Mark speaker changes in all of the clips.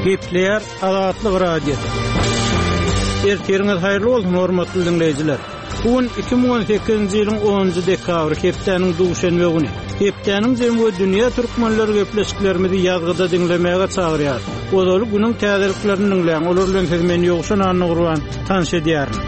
Speaker 1: Gepleyer Azatlyk radiosu. Erteriňiz haýyrly bolsun hormatly dinleýijiler. Bugün 2018-nji ýylyň 10-njy dekabry hepdeniň duşanbe güni. Hepdeniň jemgy dünýä türkmenleri gepleşiklerimizi ýazgyda dinlemäge çagyrýar. Olar günüň täzeliklerini dinleýän, olar bilen siz meni ýokşan anny gurban tanış edýärin.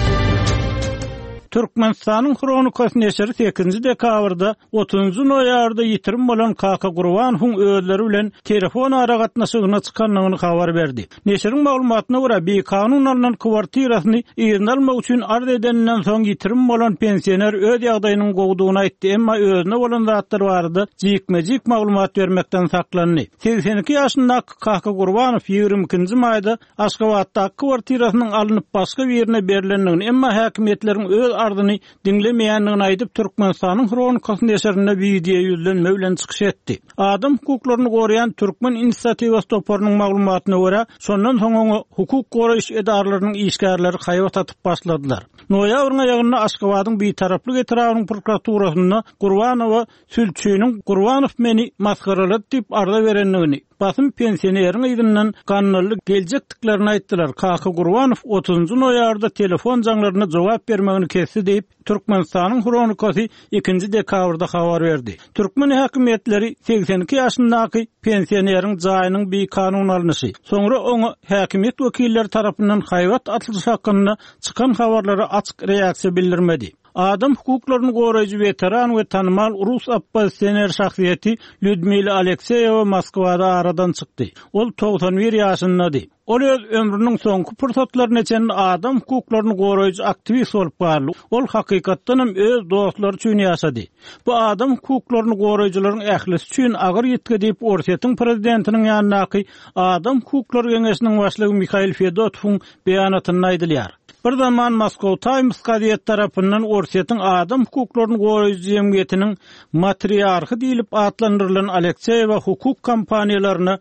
Speaker 1: Türkmenistanyň Kronikasy neşri 8-nji dekabrda 30-njy noýabrda ýitirim bolan Kaka Gurbanowyň özleri bilen telefon aragatnaşygyna çykanlygyny habar berdi. Neşriň maglumatyna görä, BK-nyň alynan kwartirasyny ýerine almak üçin arz edenden soň ýitirim bolan pensioner öz ýagdaýynyň gowdugyny aýtdy, emma özüne bolan zatlar bardy, jikmejik maglumat bermekden saklandy. 82 ýaşyndaky Kaka Gurbanow 22-nji maýda Aşgabatdaky kwartirasynyň alınıp başga bir ýerine berilendigini, emma häkimetleriň öz ardyny dinlemeýändigini aýdyp Türkmenistanyň Kronikasy neşrine video ýüzlenme bilen çykyş etdi. Adam hukuklaryny goraýan Türkmen inisiatiwasy toparynyň maglumatyna görä, şondan soň hukuk goraýyş edarlarynyň işgärleri haýat atyp başladylar. Noýabryň aýagyna Aşgabatyň bir taraplyk etiragynyň prokuraturasyna Gurbanowa sülçüýüniň Gurbanow meni maskaralady diýip arda berendigini, basym pensioneriň ýygynyň ganylyk geljekdiklerini aýtdylar. Kaka Gurbanow 30-njy noýabrda telefon jaňlaryna jogap bermegini kesdi diýip Türkmenistanyň Kronikasy 2-nji dekabrda habar berdi. Türkmen häkimetleri 82 ýaşyndaky pensioneriň jaýynyň bir kanun alynysy, soňra onu häkimet wekilleri tarapyndan haýat atlyşy hakynda çykan habarlara açyk reaksiýa bildirmedi. Adam hukuklaryny goraýjy veteran we tanymal Rus oppositsioner şahsiýeti Lyudmila Alekseyewa Moskwada aradan çykdy. Ol 91 ýaşyndaky. Ol öz ömrüniň soňky pursatlaryny içen adam hukuklaryny goraýjy aktivist bolup barly. Ol hakykatdan hem öz dostlary üçin ýaşady. Bu adam hukuklaryny goraýjylaryň ählisi üçin agyr ýetge diýip Orsiýetiň prezidentiniň ýanynaky adam hukuklary geňeşiniň başlygy Mikhail Fedotowyň beýanatyny aýdylýar. Bir zaman Moscow Times gaziet tarapyndan Orsiýetiň adam hukuklaryny goraýjy jemgyýetiniň matriarhy diýilip adlandyrılan Alekseyewa hukuk kampaniýalaryna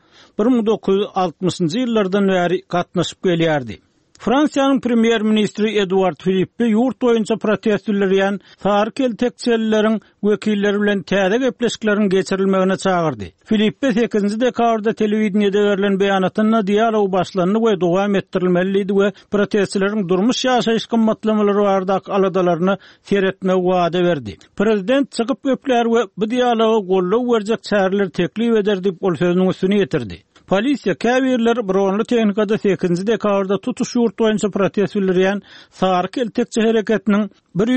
Speaker 1: 1960-njy ýyllardan bäri gatnaşyp gelýärdi. Fransiýanyň premier ministri Edouard Philippe ýurt boýunça protestler ýan tarkel tekçelleriň wekilleri bilen täze gepleşiklerin geçirilmegine çağırdy. Philippe 8-nji dekabrda telewizionyada berilen beýanatyna dialog başlandy we dowam etdirilmeliydi we protestleriň durmuş ýaşaýyş gymmatlamalary bardak aladalaryny seretmek wada berdi. Prezident çykyp gepler we bu dialoga gollaw berjek çäreler teklip eder diýip ol sözüniň üstüne ýetirdi. Polisiýa käbirler dronly tehnikada 8-nji dekabrda tutuş ýurt boýunça protestler ýan sarky eltekçi hereketiniň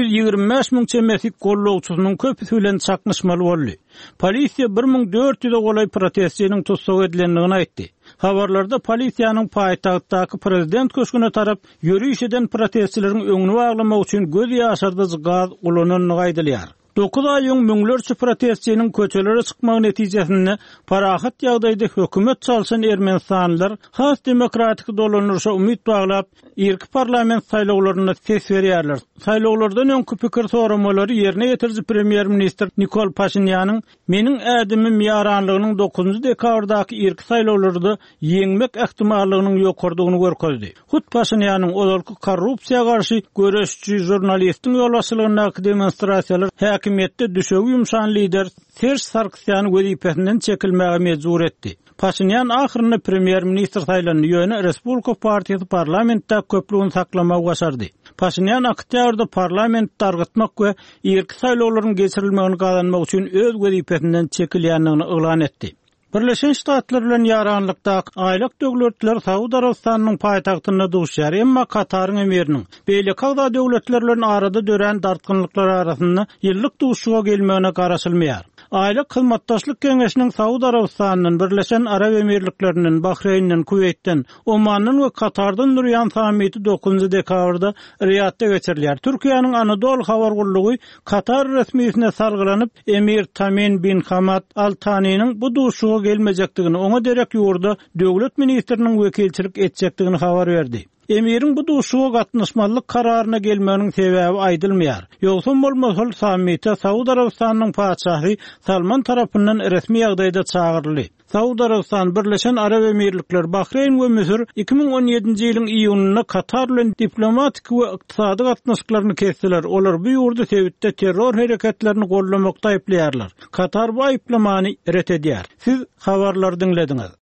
Speaker 1: 125 000 çemesik gollawçysynyň köpüsi bilen çakmışmaly boldy. Polisiýa 1400 golay protestçiniň tutsak edilendigini aýtdy. Habarlarda polisiýanyň paýtagtdaky prezident köşküne tarap ýürüýüş eden protestçileriň öňüni baglamak üçin göz ýaşardyjy gaz ulananyny aýdylýar. 9 aýyň müňlerçe protestçiniň köçelere çykmagy netijesinde parahat ýagdaýda hökümet çalşan Ermenistanlylar has demokratik dolanışa umyt baglap ilk parlament saýlawlaryna ses berýärler. Saýlawlardan öňkü pikir soramalary ýerine ýetirji premier minister Nikol Pashinýanyň meniň ädimim ýaranlygynyň 9-njy dekabrdaky ilk saýlawlarda ýeňmek ähtimallygynyň ýokardygyny görkezdi. Hut Pashinýanyň olarky korrupsiýa garşy göreşçi jurnalistiň ýolbaşçylygynyň demonstrasiýalar häkimetde düşegi ýumşan lider Serj Sarkisyan wezipesinden çekilmäge mejbur etdi. Pashinyan ahyrynda premier minister saýlandy. Ýöne Respublika partiýasy parlamentda köplüğini saklamak başardy. Pashinyan oktýabrda parlament targatmak we ilk saýlawlaryň geçirilmegini gazanmak üçin öz wezipesinden çekilýändigini elan etdi. Birleşen Ştatlar bilen ýaranlykda aýlak döwletler Saudi Arabistanynyň paýtagtyna duşýar, emma Kataryň emiriniň beýleki döwletler bilen arada dören dartgynlyklar arasynda ýyllyk duşuga gelmegine garaşylmaýar. Aýlak hyzmatdaşlyk keňeşiniň Saudi Arabistanynyň, Birleşen Arab Emirliklerinden, Bahreýnden, Kuweytden, Omanyň we Katardan durýan samity 9-njy dekabrda Riyadda geçirilýär. Türkiýanyň Anadolu habar gullugy Katar resmiýetine sargylanyp Emir Tamim bin Hamad Al Thani'niň bu duşuga gelmejekdigini, oňa derek ýurda döwlet ministriniň wekilçilik etjekdigini habar berdi. Emirin bu duşuga gatnaşmalyk kararyna gelmeginiň sebäbi aýdylmaýar. Ýogsun bolmasal sammitde Saudi Arabistanynyň paçahy Salman tarapyndan resmi ýagdaýda çağıryldy. Saudi Arabistan, Birleşen Arab Emirlikleri, Bahreyn we Misir 2017-nji ýylyň iýunyna Katar bilen diplomatik we ykdysady gatnaşyklaryny kesdiler. Olar bu ýurda sebäpde terror hereketlerini gollamakda aýplaýarlar. Katar bu aýplamany ret edýär. Siz habarlary dinlediňiz.